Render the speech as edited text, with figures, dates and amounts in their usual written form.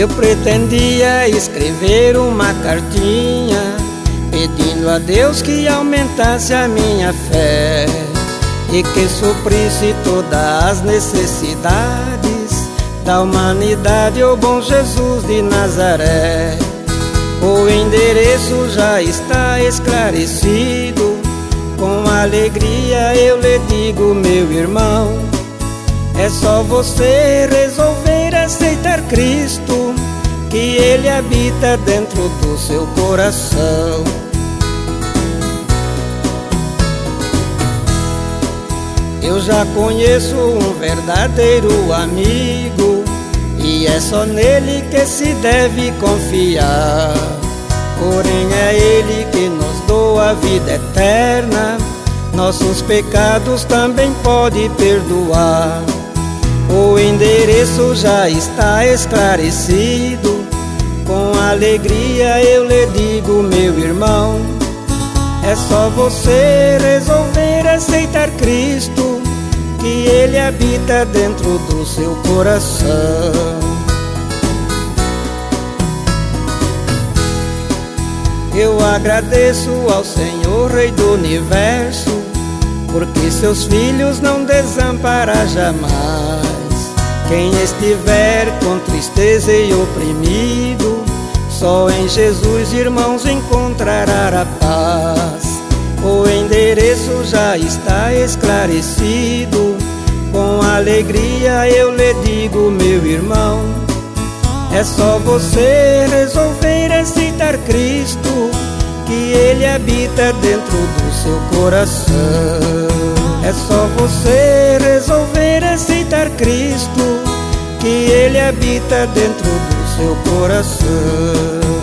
Eu pretendia escrever uma cartinha pedindo a Deus que aumentasse a minha fé e que suprisse todas as necessidades da humanidade, o bom Jesus de Nazaré. O endereço já está esclarecido, com alegria eu lhe digo, meu irmão, é só você resolver aceitar Cristo, que Ele habita dentro do seu coração. Eu já conheço um verdadeiro amigo, e é só nele que se deve confiar. Porém é Ele que nos doa a vida eterna, nossos pecados também pode perdoar. O endereço já está esclarecido, com alegria eu lhe digo, meu irmão, é só você resolver aceitar Cristo, que Ele habita dentro do seu coração. Eu agradeço ao Senhor, Rei do Universo, porque seus filhos não desampara jamais. Quem estiver com tristeza e oprimido, só em Jesus, irmãos, encontrará a paz. O endereço já está esclarecido, com alegria eu lhe digo, meu irmão, é só você resolver aceitar Cristo, que Ele habita dentro do seu coração. É só você resolver aceitar Cristo, que Ele habita dentro do seu coração.